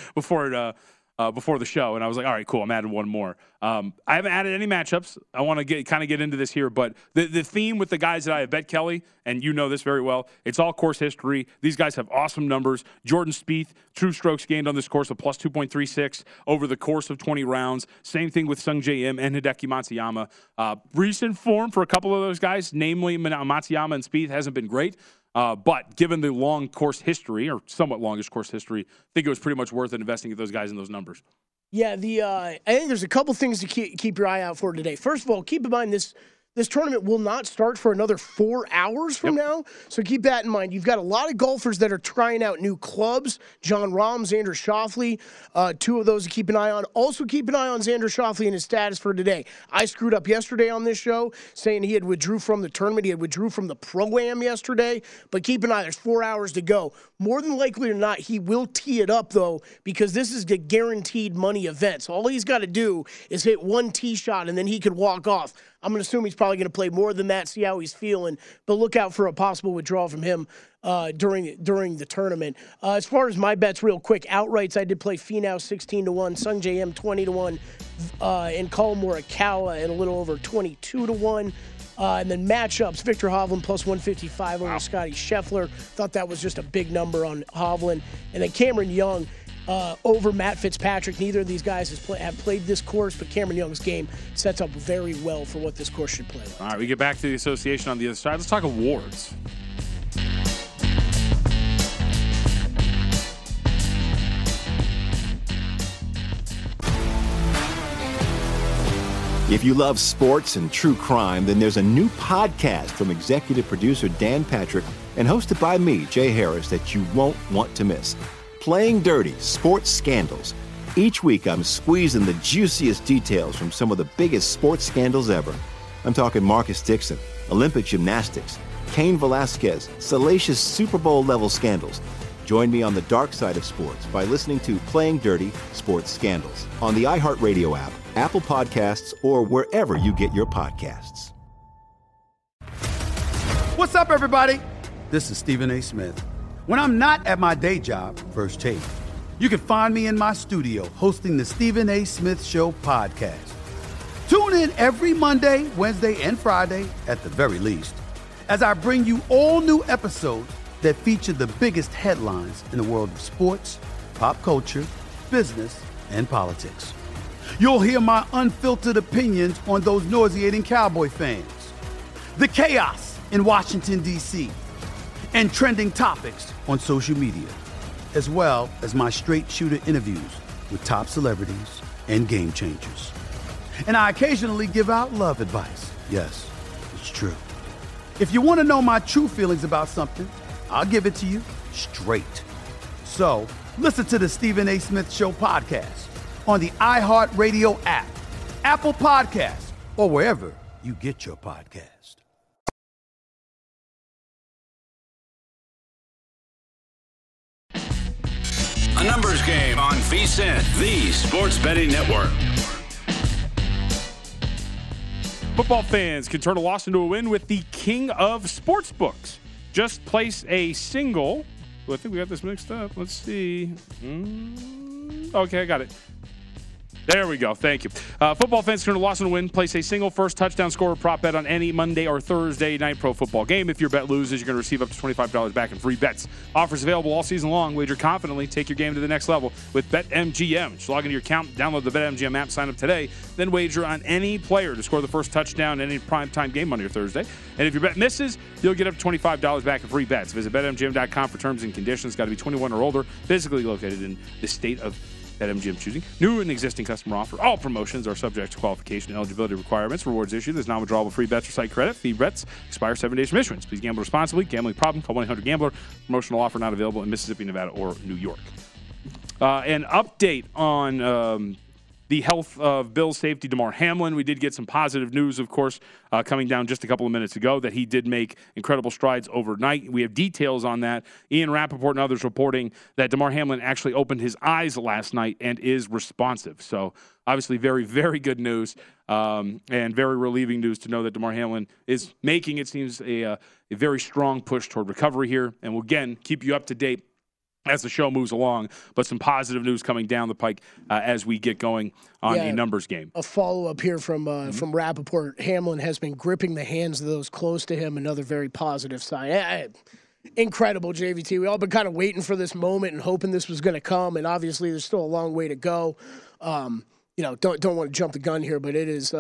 the show, and I was like, all right, cool, I'm adding one more. I haven't added any matchups. I want to get into this here, but the theme with the guys that I have bet, Kelly, and you know this very well, it's all course history. These guys have awesome numbers. Jordan Spieth, true strokes gained on this course of plus 2.36 over the course of 20 rounds. Same thing with Sungjae Im and Hideki Matsuyama. Recent form for a couple of those guys, namely Matsuyama and Spieth, hasn't been great. But given the long course history, or somewhat longish course history, I think it was pretty much worth it investing at those guys in those numbers. Yeah, I think there's a couple things to keep your eye out for today. First of all, keep in mind this tournament will not start for another 4 hours from now, so keep that in mind. You've got a lot of golfers that are trying out new clubs. Jon Rahm, Xander Schauffele, two of those to keep an eye on. Also keep an eye on Xander Schauffele and his status for today. I screwed up yesterday on this show saying he had withdrew from the tournament. He had withdrew from the Pro-Am yesterday, but keep an eye. There's 4 hours to go. More than likely or not, he will tee it up, though, because this is the guaranteed money event. So all he's got to do is hit one tee shot, and then he could walk off. I'm going to assume he's probably going to play more than that, see how he's feeling, but look out for a possible withdrawal from him during the tournament. As far as my bets, real quick, outrights, I did play Finau 16-1, Sungjae Im 20-1, and Collin Morikawa at a little over 22-1. And then matchups, Victor Hovland plus 155 over Scotty Scheffler. Thought that was just a big number on Hovland. And then Cameron Young over Matt Fitzpatrick. Neither of these guys have played this course, but Cameron Young's game sets up very well for what this course should play like. All right, we get back to the association on the other side. Let's talk awards. If you love sports and true crime, then there's a new podcast from executive producer Dan Patrick and hosted by me, Jay Harris, that you won't want to miss. Playing Dirty: Sports Scandals. Each week, I'm squeezing the juiciest details from some of the biggest sports scandals ever. I'm talking Marcus Dixon, Olympic gymnastics, Cain Velasquez, salacious Super Bowl-level scandals. Join me on the dark side of sports by listening to Playing Dirty: Sports Scandals on the iHeartRadio app, Apple Podcasts, or wherever you get your podcasts. What's up, everybody? This is Stephen A. Smith. When I'm not at my day job, First Take, you can find me in my studio hosting the Stephen A. Smith Show podcast. Tune in every Monday, Wednesday, and Friday, at the very least, as I bring you all new episodes that feature the biggest headlines in the world of sports, pop culture, business, and politics. You'll hear my unfiltered opinions on those nauseating Cowboy fans, the chaos in Washington, D.C., and trending topics on social media, as well as my straight shooter interviews with top celebrities and game changers. And I occasionally give out love advice. Yes, it's true. If you want to know my true feelings about something, I'll give it to you straight. So listen to the Stephen A. Smith Show podcast on the iHeartRadio app, Apple Podcasts, or wherever you get your podcast. A numbers game on VSiN, the sports betting network. Football fans can turn a loss into a win with the king of sportsbooks. Just place a single. Oh, I think we got this mixed up. Let's see. Okay, I got it. There we go. Thank you. Football fans turn a loss into a win. Place a single first touchdown scorer prop bet on any Monday or Thursday night pro football game. If your bet loses, you're going to receive up to $25 back in free bets. Offers available all season long. Wager confidently. Take your game to the next level with BetMGM. Just log into your account, download the BetMGM app, sign up today, then wager on any player to score the first touchdown in any primetime game Monday or Thursday. And if your bet misses, you'll get up to $25 back in free bets. Visit BetMGM.com for terms and conditions. Got to be 21 or older. Physically located in the state of BetMGM choosing. New and existing customer offer. All promotions are subject to qualification and eligibility requirements. Rewards issued. There's non-withdrawable free bets or site credit. Fee bets expire 7 days from issuance. Please gamble responsibly. Gambling problem? Call 1-800-GAMBLER. Promotional offer not available in Mississippi, Nevada, or New York. An update on the health of Bills safety Damar Hamlin. We did get some positive news, of course, coming down just a couple of minutes ago that he did make incredible strides overnight. We have details on that. Ian Rappaport and others reporting that Damar Hamlin actually opened his eyes last night and is responsive. So obviously very, very good news and very relieving news to know that Damar Hamlin is making, it seems, a very strong push toward recovery here. And we'll, again, keep you up to date as the show moves along, but some positive news coming down the pike as we get going on a numbers game. A follow-up here from Rappaport. Hamlin has been gripping the hands of those close to him, another very positive sign. Incredible, JVT. We all been kind of waiting for this moment and hoping this was going to come, and obviously there's still a long way to go. Don't want to jump the gun here, but it is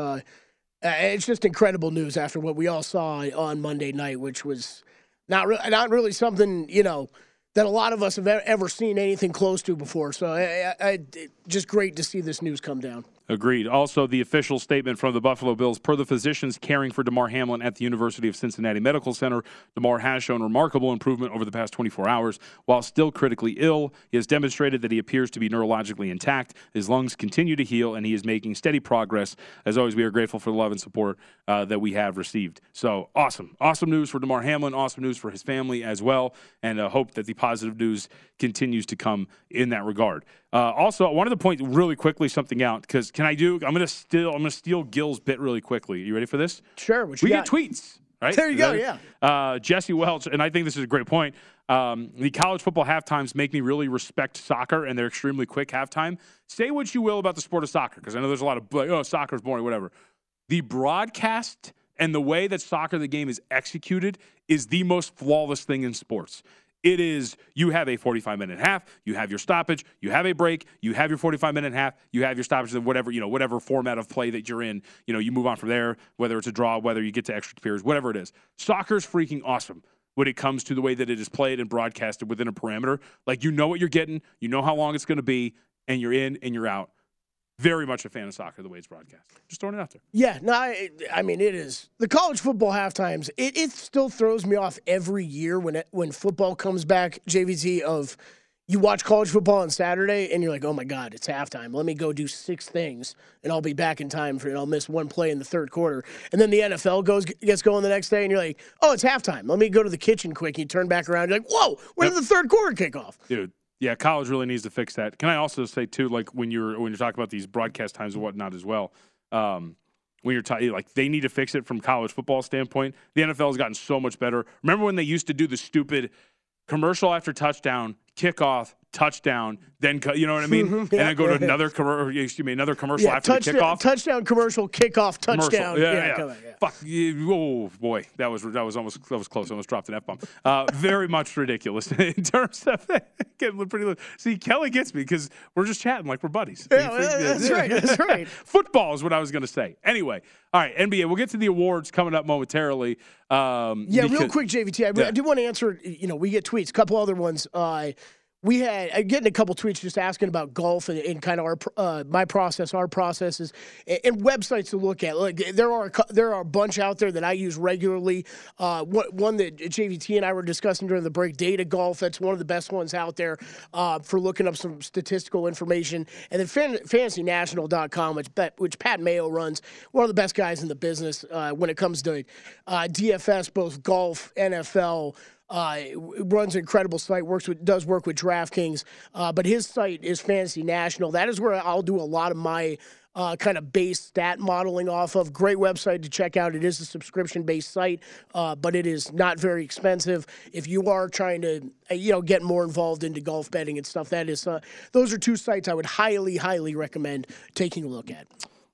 it's just incredible news after what we all saw on Monday night, which was not really something, that a lot of us have ever seen anything close to before. So just great to see this news come down. Agreed. Also, the official statement from the Buffalo Bills, per the physicians caring for Damar Hamlin at the University of Cincinnati Medical Center, Damar has shown remarkable improvement over the past 24 hours. While still critically ill, he has demonstrated that he appears to be neurologically intact. His lungs continue to heal, and he is making steady progress. As always, we are grateful for the love and support that we have received. So, awesome. Awesome news for Damar Hamlin. Awesome news for his family as well, and hope that the positive news continues to come in that regard. Also, I wanted to point really quickly something out, because I'm going to steal Gil's bit really quickly. You ready for this? Sure. We get tweets, right? There you go. Yeah. Jesse Welch, and I think this is a great point. The college football halftimes make me really respect soccer, and they're extremely quick halftime. Say what you will about the sport of soccer, because I know there's a lot of soccer's boring, whatever. The broadcast and the way that soccer, the game, is executed is the most flawless thing in sports. It is, you have a 45-minute half, you have your stoppage, you have a break, you have your 45-minute half, you have your stoppage of whatever format of play that you're in. You move on from there, whether it's a draw, whether you get to extra periods, whatever it is. Soccer's freaking awesome when it comes to the way that it is played and broadcasted within a parameter. Like, you know what you're getting, you know how long it's going to be, and you're in and you're out. Very much a fan of soccer, the way it's broadcast. Just throwing it out there. Yeah, no, I mean, it is. The college football halftimes, it still throws me off every year when football comes back, JVT, of you watch college football on Saturday and you're like, oh, my God, it's halftime. Let me go do 6 things, and I'll be back in time and I'll miss one play in the third quarter. And then the NFL gets going the next day, and you're like, oh, it's halftime. Let me go to the kitchen quick. You turn back around, you're like, whoa, when did the third quarter kick off? Dude. Yeah, college really needs to fix that. Can I also say too, like when you're talking about these broadcast times and whatnot as well, when you're talking, like, they need to fix it from college football standpoint. The NFL has gotten so much better. Remember when they used to do the stupid commercial after touchdown, kickoff, touchdown, then you know what I mean, and then go to another commercial after the kickoff. Touchdown commercial, kickoff, touchdown. Yeah. Fuck. Oh boy, that was close. I almost dropped an F-bomb. Very much ridiculous in terms of getting pretty. See, Kelly gets me because we're just chatting like we're buddies. Yeah, that's right. That's right. Football is what I was going to say. Anyway, all right, NBA. We'll get to the awards coming up momentarily. Real quick, JVT. I do want to answer. We get tweets. A couple other ones. We had getting a couple tweets just asking about golf and kind of our processes, and websites to look at. Like, there are a bunch out there that I use regularly. One that JVT and I were discussing during the break, Data Golf. That's one of the best ones out there for looking up some statistical information. And then FantasyNational.com, which Pat Mayo runs, one of the best guys in the business when it comes to DFS, both golf, NFL. Runs an incredible site, does work with DraftKings, but his site is Fantasy National. That is where I'll do a lot of my kind of base stat modeling off of. Great website to check out. It is a subscription-based site, but it is not very expensive. If you are trying to, get more involved into golf betting and stuff, that is, those are 2 sites I would highly, highly recommend taking a look at.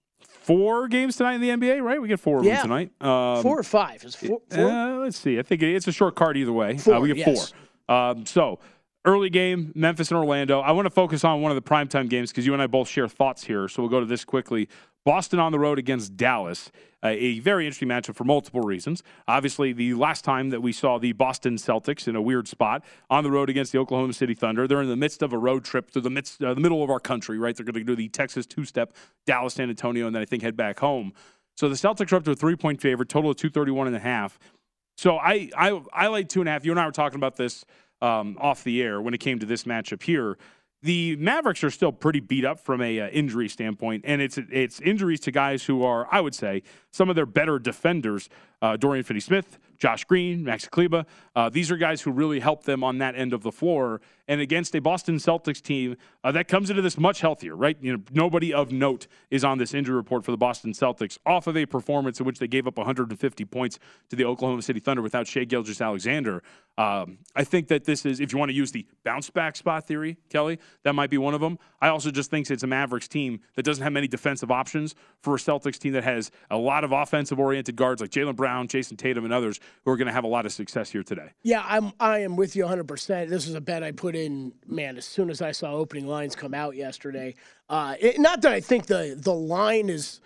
4 games tonight in the NBA, right? We get 4 of them tonight. 4 or 5? Is 4? Let's see. I think it's a short card either way. 4, we get 4. So, early game, Memphis and Orlando. I want to focus on one of the primetime games because you and I both share thoughts here. So we'll go to this quickly. Boston on the road against Dallas. A very interesting matchup for multiple reasons. Obviously, the last time that we saw the Boston Celtics in a weird spot on the road against the Oklahoma City Thunder, they're in the midst of a road trip through the middle of our country, right? They're going to do the Texas 2-step, Dallas, San Antonio, and then I think head back home. So the Celtics are up to a 3-point favorite, total of 231.5. So I like 2.5. You and I were talking about this off the air when it came to this matchup here. the Mavericks are still pretty beat up from a injury standpoint, and it's injuries to guys who are, I would say, some of their better defenders. Dorian Finney-Smith, Josh Green, Max Kleba. These are guys who really help them on that end of the floor. And against a Boston Celtics team that comes into this much healthier, right? Nobody of note is on this injury report for the Boston Celtics off of a performance in which they gave up 150 points to the Oklahoma City Thunder without Shai Gilgeous-Alexander. I think that this is, if you want to use the bounce back spot theory, Kelly, that might be one of them. I also just think it's a Mavericks team that doesn't have many defensive options for a Celtics team that has a lot of offensive-oriented guards like Jaylen Brown, Jason Tatum, and others who are going to have a lot of success here today. Yeah, I am with you 100%. This is a bet I put in, man, as soon as I saw opening lines come out yesterday. Not that I think the line is,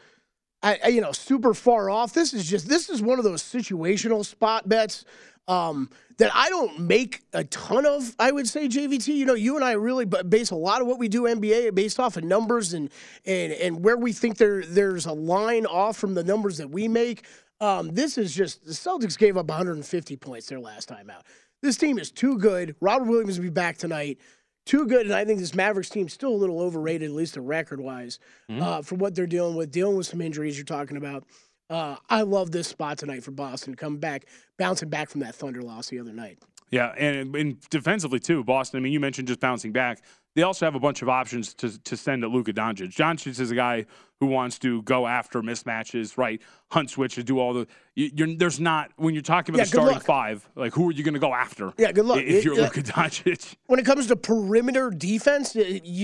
super far off. This is one of those situational spot bets that I don't make a ton of, I would say, JVT. You and I really base a lot of what we do NBA based off of numbers and where we think there's a line off from the numbers that we make. This is just, the Celtics gave up 150 points their last time out. This team is too good. Robert Williams will be back tonight. Too good, and I think this Mavericks team is still a little overrated, at least record-wise, for what they're dealing with some injuries you're talking about. I love this spot tonight for Boston, coming back, bouncing back from that Thunder loss the other night. Yeah, and defensively, too, Boston, I mean, you mentioned just bouncing back. They also have a bunch of options to send at Luka Doncic. Doncic is a guy who wants to go after mismatches, right? Hunt switches, do all the there's not, when you're talking about the starting five, like, who are you going to go after? Yeah, good luck. If you're Luka Doncic. When it comes to perimeter defense,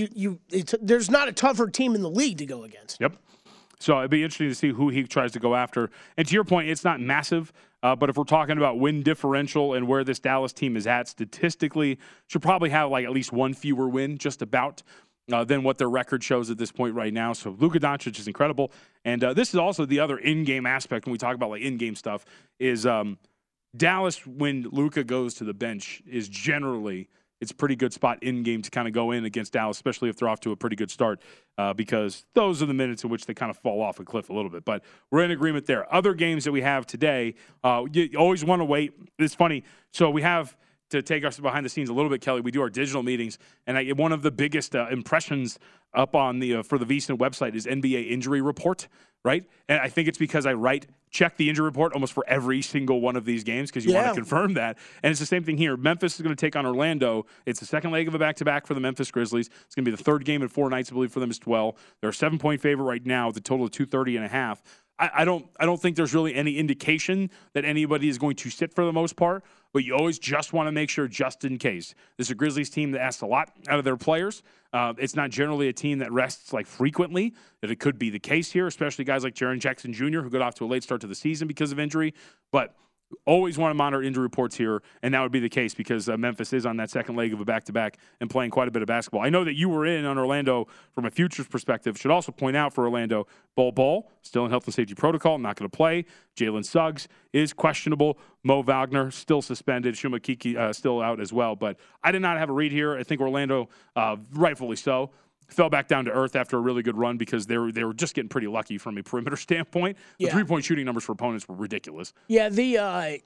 there's not a tougher team in the league to go against. Yep. So it'd be interesting to see who he tries to go after. And to your point, it's not massive, but if we're talking about win differential and where this Dallas team is at statistically, should probably have like at least one fewer win, just about, than what their record shows at this point right now. So Luka Doncic is incredible. And this is also the other in-game aspect when we talk about like in-game stuff is Dallas, when Luka goes to the bench, is generally – it's a pretty good spot in-game to kind of go in against Dallas, especially if they're off to a pretty good start, because those are the minutes in which they kind of fall off a cliff a little bit. But we're in agreement there. Other games that we have today, you always want to wait. It's funny. So we have, to take us behind the scenes a little bit, Kelly, we do our digital meetings, and one of the biggest impressions up on the for the VSiN website is NBA injury report, right? And I think it's because I check the injury report almost for every single one of these games because you want to confirm that. And it's the same thing here. Memphis is going to take on Orlando. It's the second leg of a back-to-back for the Memphis Grizzlies. It's going to be the third game in 4 nights, I believe, for them as well. They're a 7-point favorite right now with a total of 230.5. I don't think there's really any indication that anybody is going to sit for the most part, but you always just want to make sure just in case. This is a Grizzlies team that asks a lot out of their players. It's not generally a team that rests like frequently, that it could be the case here, especially guys like Jaren Jackson Jr., who got off to a late start to the season because of injury. But always want to monitor injury reports here, and that would be the case because Memphis is on that second leg of a back-to-back and playing quite a bit of basketball. I know that you were in on Orlando from a futures perspective. Should also point out for Orlando, Bol still in health and safety protocol, not going to play. Jalen Suggs is questionable. Mo Wagner still suspended. Shuma Kiki still out as well. But I did not have a read here. I think Orlando, rightfully so, fell back down to earth after a really good run because they were just getting pretty lucky from a perimeter standpoint. The three-point shooting numbers for opponents were ridiculous. Yeah, the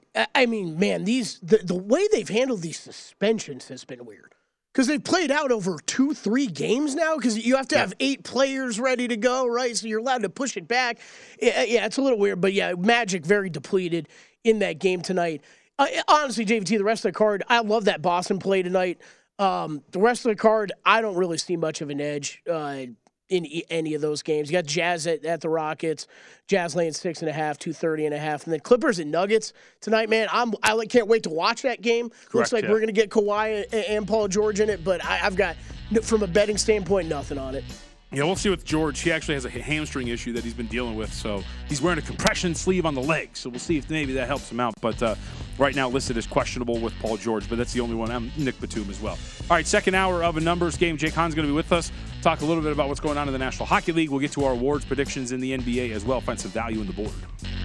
way they've handled these suspensions has been weird because they've played out over 2-3 games now because you have to have 8 players ready to go, right? So you're allowed to push it back. Yeah, it's a little weird, but yeah, Magic very depleted in that game tonight. Honestly, JVT, the rest of the card, I love that Boston play tonight. The rest of the card, I don't really see much of an edge in any of those games. You got Jazz at the Rockets, Jazz laying 6.5, 230.5, and then Clippers and Nuggets tonight. Man, I can't wait to watch that game. Correct, Looks like we're going to get Kawhi and Paul George in it, but I've got, from a betting standpoint, nothing on it. Yeah, we'll see with George. He actually has a hamstring issue that he's been dealing with, so he's wearing a compression sleeve on the leg. So we'll see if maybe that helps him out. But right now listed as questionable with Paul George, but that's the only one. I'm Nick Batum as well. All right, second hour of a numbers game. Jake Hahn's going to be with us. Talk a little bit about what's going on in the National Hockey League. We'll get to our awards predictions in the NBA as well. Find some value in the board.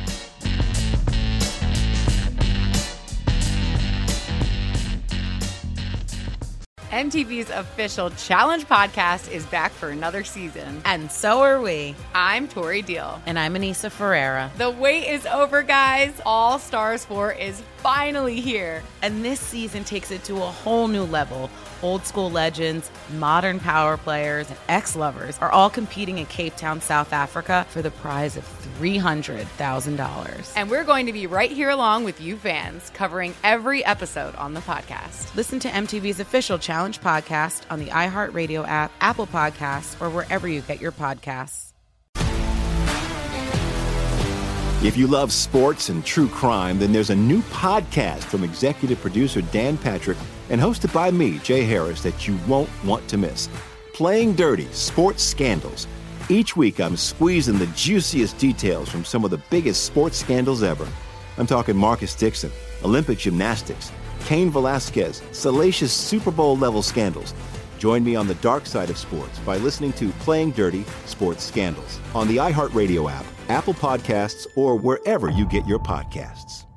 MTV's official Challenge podcast is back for another season. And so are we. I'm Tori Deal. And I'm Anissa Ferreira. The wait is over, guys. All Stars 4 is finally here. And this season takes it to a whole new level. Old school legends, modern power players, and ex-lovers are all competing in Cape Town, South Africa for the prize of $300,000. And we're going to be right here along with you fans, covering every episode on the podcast. Listen to MTV's official Challenge podcast on the iHeartRadio app, Apple Podcasts, or wherever you get your podcasts. If you love sports and true crime, then there's a new podcast from executive producer Dan Patrick and hosted by me, Jay Harris, that you won't want to miss. Playing Dirty: Sports Scandals. Each week, I'm squeezing the juiciest details from some of the biggest sports scandals ever. I'm talking Marcus Dixon, Olympic gymnastics, Cain Velasquez, salacious Super Bowl-level scandals. Join me on the dark side of sports by listening to Playing Dirty: Sports Scandals on the iHeartRadio app, Apple Podcasts, or wherever you get your podcasts.